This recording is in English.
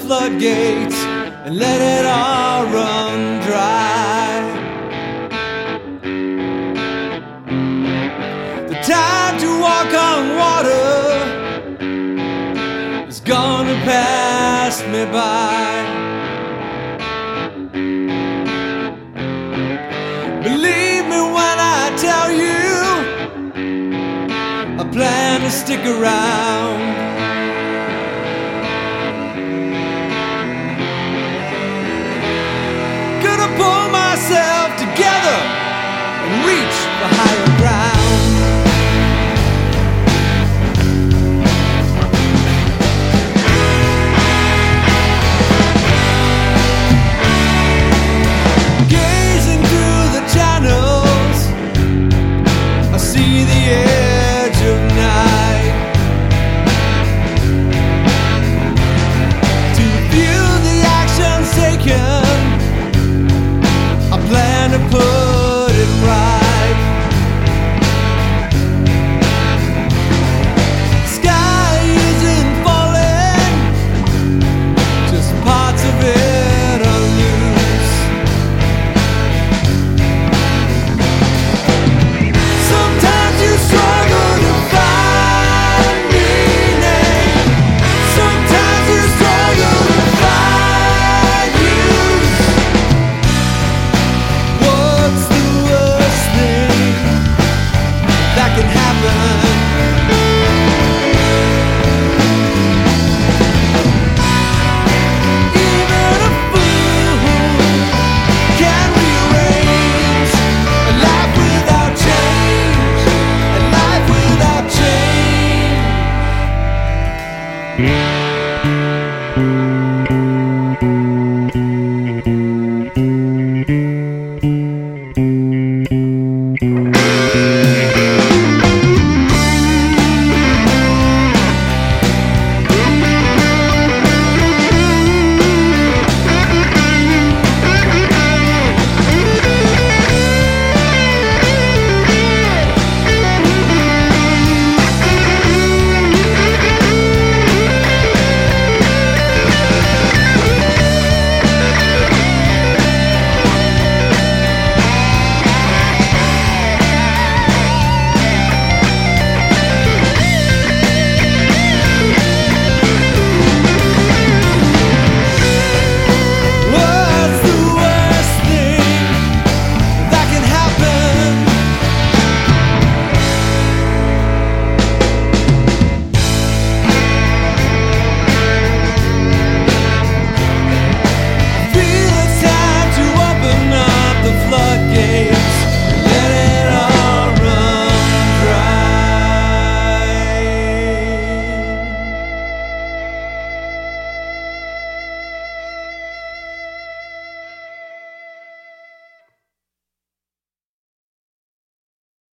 floodgates and let it all run dry. The time to walk on water is gonna pass me by. Believe me when I tell you, I plan to stick around. Gonna pull myself together and reach for higher ground.